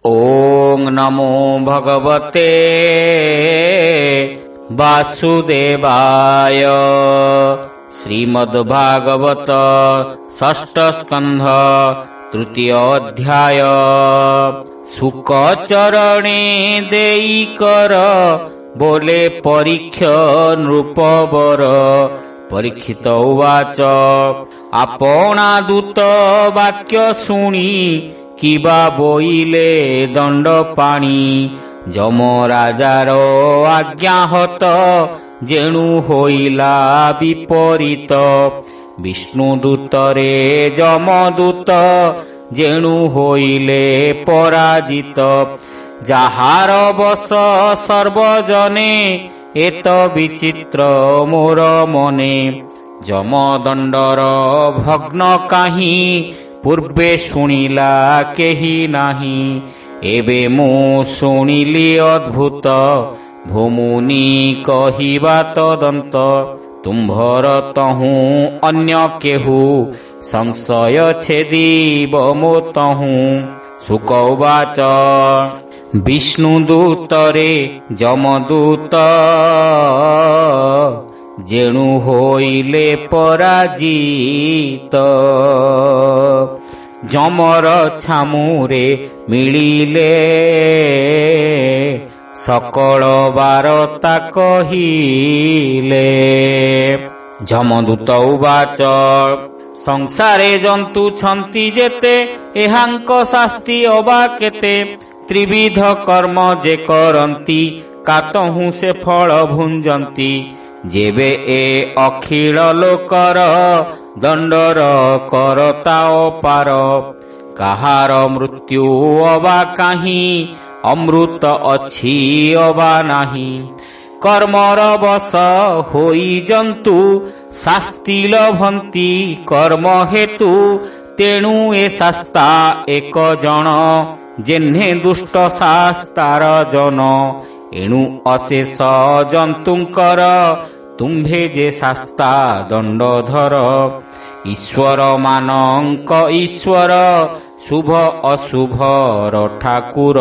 ओं नमो भगवते वासुदेवाय। श्रीमद्भागवत षष्ठ स्कंध तृतीय अध्याय। सुक चरणे देई कर बोले परीक्ष नृपवर। परीक्षित उवाच आपणा दूत वाक्य शुणी किबा बोइले दंड पाणी। जम राजार आज्ञाहत जेणु होइला विपरीत। विष्णुदूतरे जमदूत जेणु होइले पराजित। जाहार बस सर्वजने एत विचित्र मोर मने। जमदंडर भग्न काहि पूर्वे शुणिला केहि नाही। एबे मु शुणिली अद्भुत भूमुनि कहिबा तदंत। तुम्भर तहु अन्य केहु संशय छेदिब मो तहु। शुक उवाच विष्णुदूतरे जमदूत जेणु होइले पराजित। जमर छामुरे मिलिले सकल बारता कहिले। जमदूत उवाच संसारे जंतु छंती जेते एहांक शास्ति अबा केते। त्रिविध कर्म जे करंती कातहु से फल भुंजंती। जेबे ए अखिल लोकर दंडर करता अपार। काहार मृत्यु अबा काहि अमृत अछि अबा नाही। कर्मर बस होई जंतु शास्ति लभंती कर्म हेतु। तेणु ए शास्ता एक जन जेन्हे दुष्ट शास्तार जन। एणु अशेष जंतुंकर तुम्भे जे शास्ता दंडधर। ईश्वर मानंक ईश्वर शुभ अशुभर ठाकुर।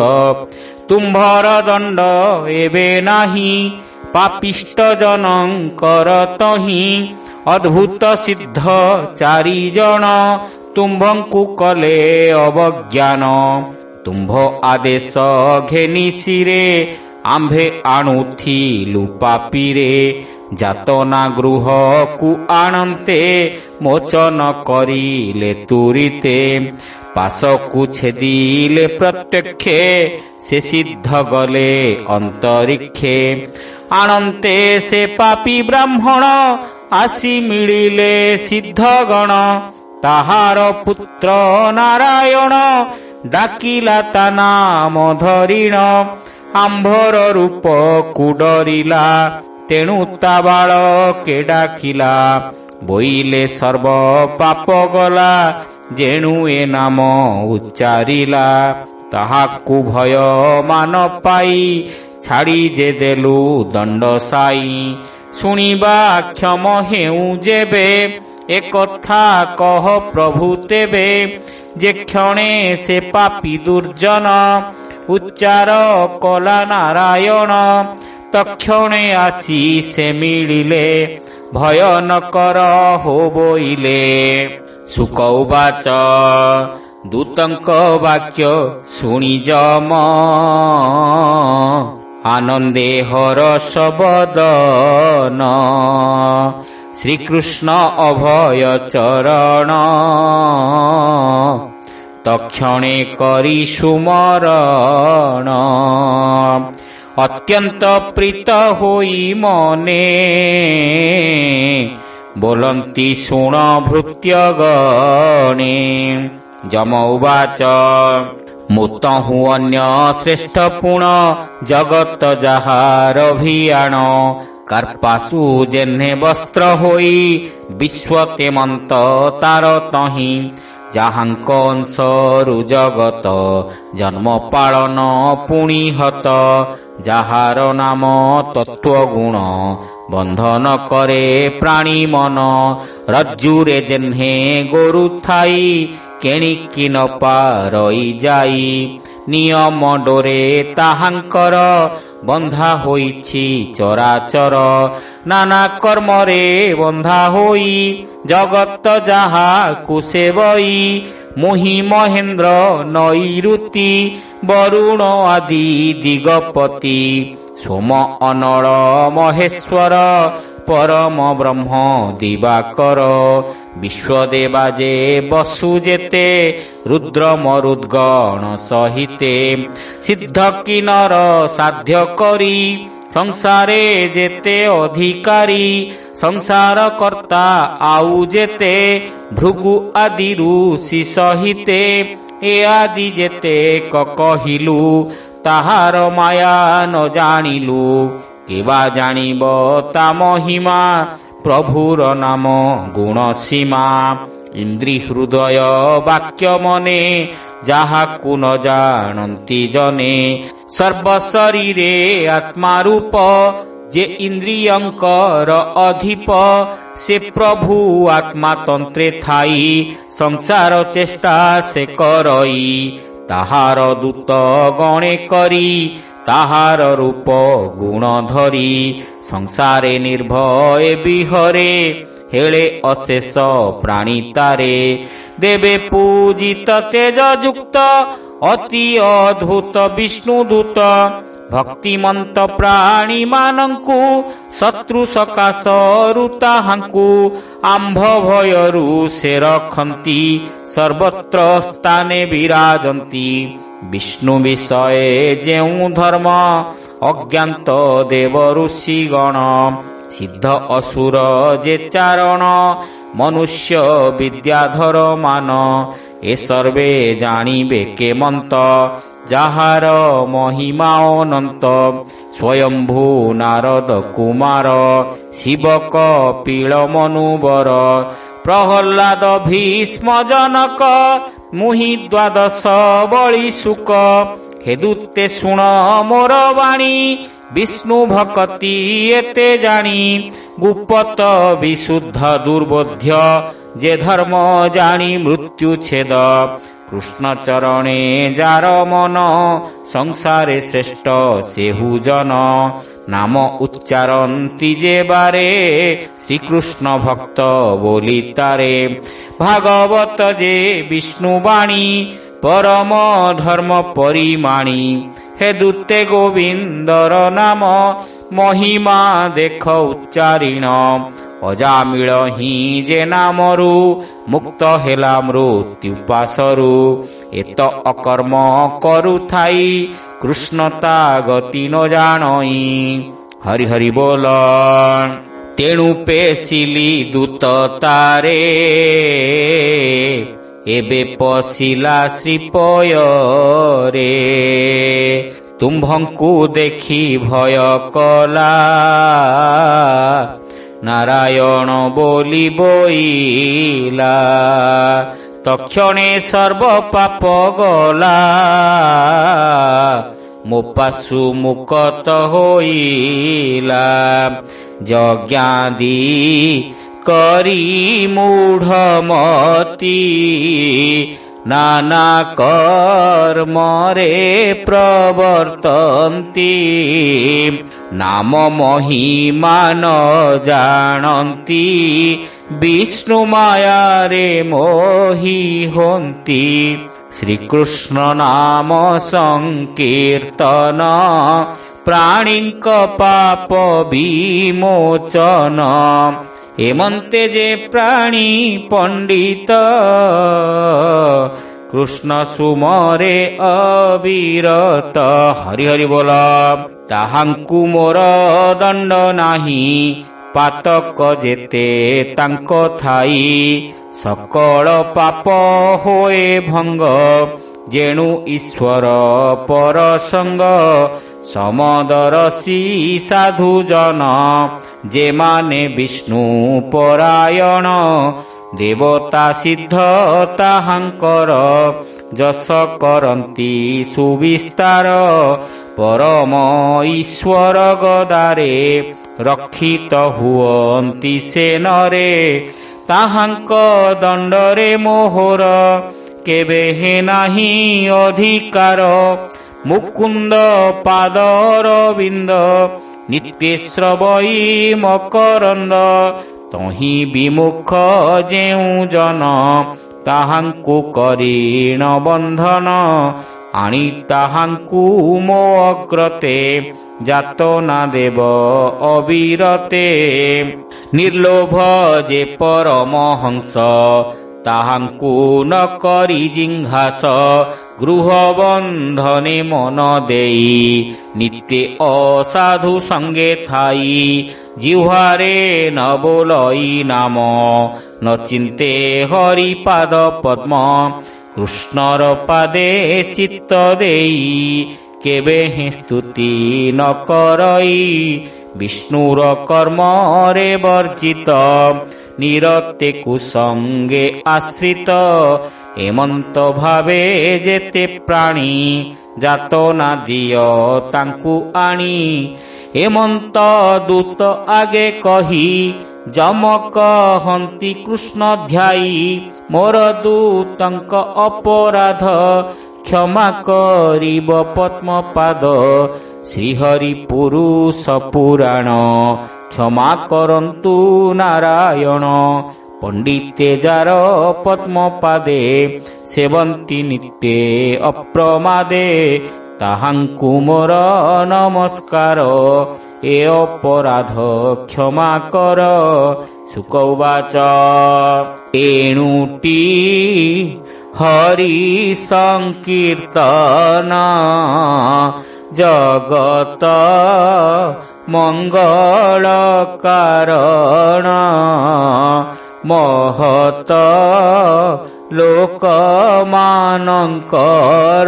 तुम्भर दंड एबे नाही पापिष्ट जनंकर तहि। अद्भुत सिद्ध चारि जन तुम्भंकु कले अवज्ञान। तुम्भ आदेश घेनि शिरे आम्भे आणुथिलु पापीरे। जातना गृह कु आणन्ते मोचन करिले तुरिते। पाशकु छेदिले प्रत्यक्षे से सिद्ध गले अंतरिक्षे। आणन्ते से पापी ब्राह्मण आसी मिलिले सिद्ध गण। ताहार पुत्र नारायण डाकिला ता नाम धरिण। आम्भर रूप कुडरिला तेणु ता बाळ के डाकिला। बोइले सर्व पाप गला जेणु ए नाम उच्चारिला। ताहाकु भय मान पाई छाड़ी जे देलु दंड साई। शुणिबा क्षम हेउ जेबे ए कथा कह प्रभु तेबे। जे क्षणे से पापी दुर्जन उच्चार कला नारायण। तक्षणे आसी से मिलिले भय न कर हो बोइले। शुक उवाच दूतंक वाक्य शुणि जम आनंदे हरष बदन। श्रीकृष्ण अभय चरण तक्षणे करी सुमरण। अत्यंत प्रीत होई मने बोलंती शुण भृत्यगणे। जम उवाच मुतहु अन्य श्रेष्ठ पुण जगत जाहार अभियान। कार्पासु जेन्हे वस्त्र होई विश्वते मंत तार तहि। जाहांक अंशरु जगत जन्म पालन पुणी हत। जाहार नाम तत्व गुण बंधन करे प्राणी मन। रज्जुरे जेन्हे गोरु थाई केणिकी न पारई जाई। ନିୟମ ଡୋରେ ତାହାଙ୍କର ବନ୍ଧା ହୋଇଛି ଚରାଚର। ନାନା କର୍ମରେ ବନ୍ଧା ହୋଇ ଜଗତ ଯାହାକୁ ସେବଇ। ମୁହିଁ ମହେନ୍ଦ୍ର ନୈଋତି ବରୁଣ ଆଦି ଦିଗପତି। ସୋମ ଅନଳ ମହେଶ୍ୱର ପରମ ବ୍ରହ୍ମ ଦିବାକର। ବିଶ୍ୱଦେବା ଯେ ବସୁ ଯେତେ ରୁଦ୍ର ମରୁଦ୍ଗଣ ସହିତେ। ସିଦ୍ଧ କିନର ସାଧ୍ୟ କରି ସଂସାରେ ଯେତେ ଅଧିକାରୀ। ସଂସାର କର୍ତ୍ତା ଆଉ ଯେତେ ଭୃଗୁ ଆଦି ଋଷି ସହିତେ। ଏ ଆଦି ଯେତେ କହିଲୁ ତାହାର ମାୟା ନ ଜାଣିଲୁ। କେବା ଜାଣିବ ତା ମହିମା ପ୍ରଭୁର ନାମ ଗୁଣ ସୀମା। ଇନ୍ଦ୍ରି ହୃଦୟ ବାକ୍ୟ ମନେ ଯାହାକୁ ନ ଜାଣନ୍ତି ଜନେ। ସର୍ବ ଶରୀରେ ଆତ୍ମା ରୂପ ଯେ ଇନ୍ଦ୍ରିୟଙ୍କର ଅଧିପ। ସେ ପ୍ରଭୁ ଆତ୍ମା ତନ୍ତ୍ରେ ଥାଇ ସଂସାର ଚେଷ୍ଟା ସେ କରଇ। ତାହାର ଦୂତ ଗଣେ କରି ତାହାର ରୂପ ଗୁଣ ଧରି। ସଂସାରେ ନିର୍ଭୟ ବିହରେ ହେଳେ ଅଶେଷ ପ୍ରାଣୀ ତାରେ। ଦେବେ ପୂଜିତ ତେଜ ଯୁକ୍ତ ଅତି ଅଦ୍ଭୁତ ବିଷ୍ଣୁ ଦୂତ। ଭକ୍ତିମନ୍ତ ପ୍ରାଣୀ ମାନଙ୍କୁ ଶତ୍ରୁ ସକାଶରୁ ତାହାଙ୍କୁ। ଆମ୍ଭ ଭୟରୁ ସେ ରଖନ୍ତି ସର୍ବତ୍ର ସ୍ଥାନେ ବିରାଜନ୍ତି। ବିଷ୍ଣୁ ବିଷୟରେ ଯେଉଁ ଧର୍ମ ଅଜ୍ଞାତ ଦେବ ଋଷିଗଣ। ସିଦ୍ଧ ଅସୁର ଯେ ଚାରଣ ମନୁଷ୍ୟ ବିଦ୍ୟାଧର ମାନ। ଏ ସର୍ବେ ଜାଣିବେ କେମନ୍ତ ଯାହାର ମହିମା ଅନନ୍ତ। ସ୍ୱୟମ୍ଭୁ ନାରଦ କୁମାର ଶିବ କପିଳ ମନୁବର। ପ୍ରହ୍ଲାଦ ଭୀଷ୍ମ ଜନକ ମୁହିଁ ଦ୍ୱାଦଶ ବଳି ଶୁକ। ହେ ଦୂତେ ଶୁଣ ମୋର ବାଣୀ ବିଷ୍ଣୁ ଭକତି ଏତେ ଜାଣି। ଗୁପତ ବିଶୁଦ୍ଧ ଦୁର୍ବୋଧ୍ୟ ଯେ ଧର୍ମ ଜାଣି ମୃତ୍ୟୁ ଛେଦ। କୃଷ୍ଣ ଚରଣେ ଯାର ମନ ସଂସାରେ ଶ୍ରେଷ୍ଠ ସେହୁ ଜନ। ନାମ ଉଚ୍ଚାରନ୍ତି ଯେ ବାରେ ଶ୍ରୀକୃଷ୍ଣ ଭକ୍ତ ବୋଲି ତାରେ। ଭାଗବତ ଯେ ବିଷ୍ଣୁ ବାଣୀ ପରମ ଧର୍ମ ପରିମାଣୀ। ହେ ଦୂତେ ଗୋବିନ୍ଦର ନାମ ମହିମା ଦେଖ ଉଚ୍ଚାରିଣ। ଅଜାମିଳ ହିଁ ଯେ ନାମରୁ ମୁକ୍ତ ହେଲା ମୃତ୍ୟୁ ପାଶରୁ। ଏତ ଅକର୍ମ କରୁଥାଇ କୃଷ୍ଣ ତା ଗତି ନ ଜାଣଇ। ହରି ହରି ବୋଲ। ତେଣୁ ପେଶିଲି ଦୂତ ତାରେ ଏବେ ପଶିଲା ଶ୍ରୀପୟରେ। ତୁମ୍ଭଙ୍କୁ ଦେଖି ଭୟ କଲା ନାରାୟଣ ବୋଲି ବୋଇଲା। ତକ୍ଷଣେ ସର୍ବ ପାପ ଗଲା ମୋ ପାଶୁ ମୁକ୍ତ ହୋଇଲା। ଯଜ୍ଞାଦି କରି ମୂଢ଼ମତି ନାନା କର୍ମରେ ପ୍ରବର୍ତ୍ତନ୍ତି। ନାମ ମହିମା ନ ଜାଣନ୍ତି ବିଷ୍ଣୁ ମାୟାରେ ମୋହି ହୋନ୍ତି। ଶ୍ରୀକୃଷ୍ଣ ନାମ ସଂକୀର୍ତ୍ତନ ପ୍ରାଣୀଙ୍କ ପାପ ବିମୋଚନ। ଏମନ୍ତେ ଯେ ପ୍ରାଣୀ ପଣ୍ଡିତ କୃଷ୍ଣ ସୁମରେ ଅବିରତ। ହରି ହରି ବୋଲ। ତାହାଙ୍କୁ ମୋର ଦଣ୍ଡ ନାହିଁ ପାତକ ଯେତେ ତାଙ୍କ ଥାଇ। ସକଳ ପାପ ହୋଏ ଭଙ୍ଗ ଯେଣୁ ଈଶ୍ୱର ପରସଙ୍ଗ। ସମଦରସି ସାଧୁ ଜନ ଯେମାନେ ବିଷ୍ଣୁ ପରାୟଣ। ଦେବତା ସିଦ୍ଧ ତାହାଙ୍କର ଯଶ କରନ୍ତି ସୁବିସ୍ତାର। ପରମ ଈଶ୍ୱର ଗଦାରେ ରକ୍ଷିତ ହୁଅନ୍ତି ସେ ନରେ। ତାହାଙ୍କ ଦଣ୍ଡରେ ମୋହର କେବେ ହେ ନାହିଁ ଅଧିକାର। ମୁକୁନ୍ଦ ପାଦରବିନ୍ଦ ନିତ୍ୟ ଶ୍ରବଇ ମକରନ୍ଦ। ତହିଁ ବିମୁଖ ଯେଉଁ ଜନ ତାହାଙ୍କୁ କରିଣ ବନ୍ଧନ। ଆଣି ତାହାଙ୍କୁ ମୋ ଅଗ୍ରତେ ଯାତନା ଦେବ ଅବିରତେ। ନିର୍ଲୋଭ ଯେ ପରମହଂସ ତାହାଙ୍କୁ ନ କରି ଜିଘାସ। ଗୃହ ବନ୍ଧନେ ମନ ଦେଇ ନିତ୍ୟ ଅସାଧୁ ସଙ୍ଗେ ଥାଇ। ଜିହ୍ୱାରେ ନ ବୋଲଇ ନାମ ନ ଚିନ୍ତେ ହରିପାଦ ପଦ୍ମ। କୃଷ୍ଣର ପାଦେ ଚିତ୍ତ ଦେଇ କେବେ ହିଁ ସ୍ତୁତି ନ କରଇ। ବିଷ୍ଣୁର କର୍ମରେ ବର୍ଜିତ ନିରତେ କୁସଙ୍ଗେ ଆଶ୍ରିତ। ଏମନ୍ତ ଭାବେ ଯେତେ ପ୍ରାଣୀ ଯାତନା ଦିଅ ତାଙ୍କୁ ଆଣି। ଏମନ୍ତ ଦୂତ ଆଗେ କହି ଯମ କହନ୍ତି କୃଷ୍ଣ ଧ୍ୟାଇ। ମୋର ଦୂତଙ୍କ ଅପରାଧ କ୍ଷମା କରିବ ପଦ୍ମପାଦ। ଶ୍ରୀହରି ପୁରୁଷ ପୁରାଣ କ୍ଷମା କରନ୍ତୁ ନାରାୟଣ। ପଣ୍ଡିତେ ଯାର ପଦ୍ମପାଦେ ସେବନ୍ତି ନିତ୍ୟ ଅପ୍ରମାଦେ। ତାହାଙ୍କୁ ମୋର ନମସ୍କାର ଏ ଅପରାଧ କ୍ଷମା କର। ଶୁକ ଉବାଚ ଏଣୁଟି ହରି ସଂକୀର୍ତ୍ତନ ଜଗତ ମଙ୍ଗଳ କାରଣ। ମହତ ଲୋକମାନଙ୍କର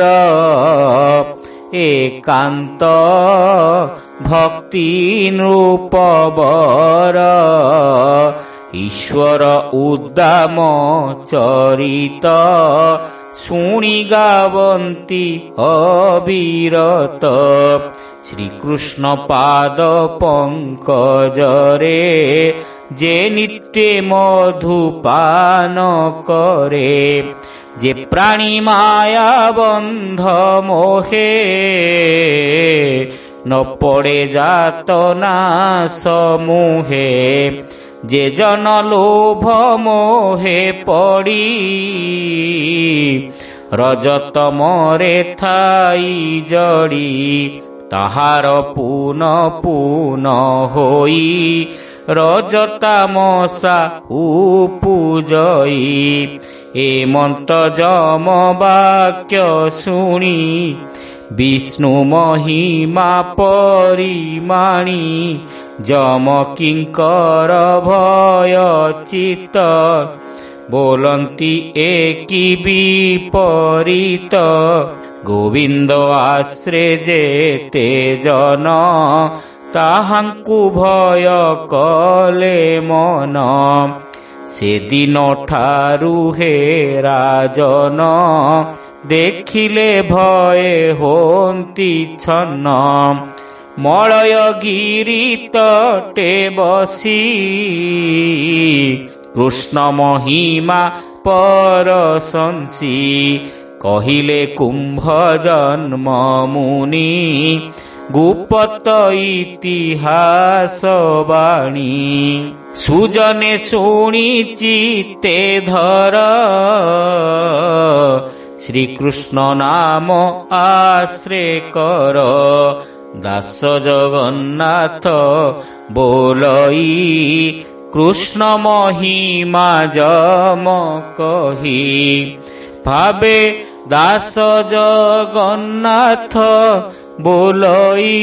ଏକାନ୍ତ ଭକ୍ତି ନୃପବର। ଈଶ୍ୱର ଉଦ୍ଦାମ ଚରିତ ଶୁଣି ଗାବନ୍ତି ଅବିରତ। ଶ୍ରୀକୃଷ୍ଣ ପାଦ ପଙ୍କଜରେ ଯେ ନିତ୍ୟ ମଧୁପାନ କରେ। ଯେ ପ୍ରାଣୀ ମାୟା ବନ୍ଧ ମୋହେ ନ ପଡ଼େ ଯାତନା ସମୂହେ। ଯେ ଜନ ଲୋଭ ମୋହେ ପଡ଼ି ରଜତମରେ ଥାଇ ଜଡ଼ି। ତାହାର ପୁନ ପୁନ ହୋଇ ରଜତାମସା ଉପୂଜଇ। ଏମନ୍ତ ଯମ ବାକ୍ୟ ଶୁଣି ବିଷ୍ଣୁ ମହିମା ପରିମାଣି। ଯମ କିଙ୍କର ଭୟ ଚିତ ବୋଲନ୍ତି ଏକି ବିପରୀତ। ଗୋବିନ୍ଦ ଆଶ୍ରେ ଯେତେ ଜନ ତାହାଙ୍କୁ ଭୟ କଲେ ମନ। ସେଦିନ ଠାରୁ ହେ ରାଜନ ଦେଖିଲେ ଭୟେ ହୋନ୍ତି ଛନ୍ନ। ମଳୟଗିରି ତଟେ ବସି କୃଷ୍ଣ ମହିମା ପରଶଂସି। କହିଲେ କୁମ୍ଭ ଜନ୍ମ ମୁନି ଗୁପତ ଇତିହାସ ବାଣୀ। ସୁଜନେ ଶୁଣି ଚିତେ ଧର ଶ୍ରୀକୃଷ୍ଣ ନାମ ଆଶ୍ରେ କର। ଦାସ ଜଗନ୍ନାଥ ବୋଲଇ କୃଷ୍ଣ ମହିମା ଯମ କହି। ଭାବେ ଦାସ ଜଗନ୍ନାଥ ବୋଲଇ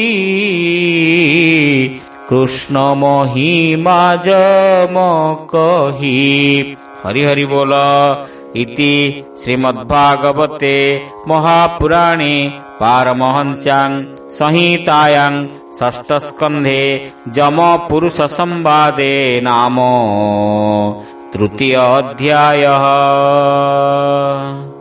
କୃଷ୍ଣ ମହିମା ଯମ କହି। ହରି ହରି ବୋଲ। ଇତି ଶ୍ରୀମଦ୍ଭାଗବତେ ମହାପୁରାଣେ ପାରମହଂସ୍ୟାଂ ସଂହିତାୟାଂ ଷଷ୍ଠ ସ୍କନ୍ଧେ ଯମ ପୁରୁଷ ସମ୍ବାଦେ ନାମ ତୃତୀୟ ଅଧ୍ୟାୟः।